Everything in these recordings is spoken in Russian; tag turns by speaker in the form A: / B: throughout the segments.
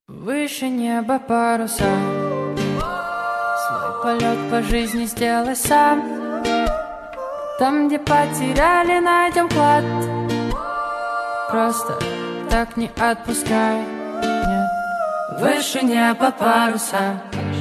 A: Выше неба паруса, свой полет по жизни сделай сам. Там, где потеряли, найдем клад. Просто так не отпускай, нет. Выше неба паруса,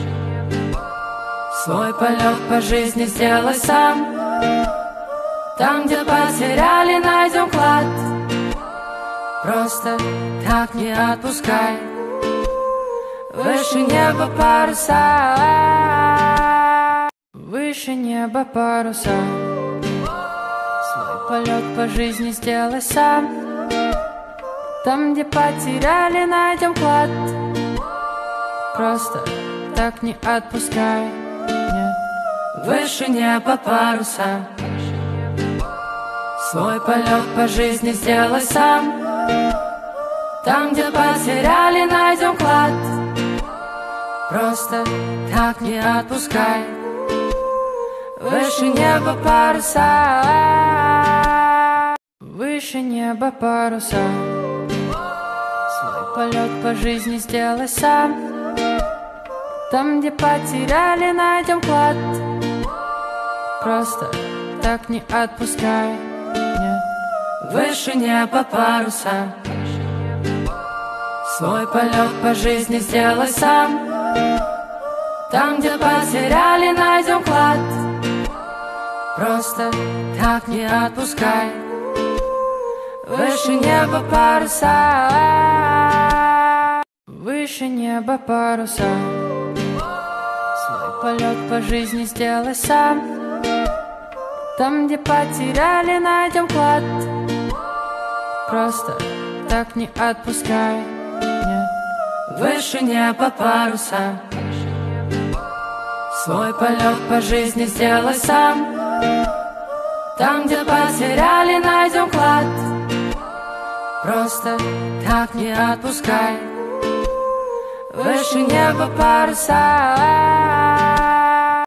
A: свой полет по жизни сделай сам. Там, где потеряли, найдем клад. Просто так не отпускай. Выше неба паруса, выше неба паруса, свой полет по жизни сделай сам. Там, где потеряли, найдем клад. Просто так не отпускай, нет. Выше неба паруса, свой полет по жизни сделай сам. Там, где потеряли, найдем клад. Просто так не отпускай. Выше неба паруса, выше неба паруса, свой полет по жизни сделай сам. Там, где потеряли, найдем клад. Просто так не отпускай, нет. Выше неба паруса, свой полет по жизни сделай сам. Там, где потеряли, найдем клад. Просто так не отпускай. Выше неба паруса, выше неба паруса, свой полет по жизни сделай сам. Там, где потеряли, найдем клад. Просто так не отпускай, нет. Выше неба паруса, свой полет по жизни сделай сам. Там, где потеряли, найдем клад. Просто так не отпускай. Выше неба паруса.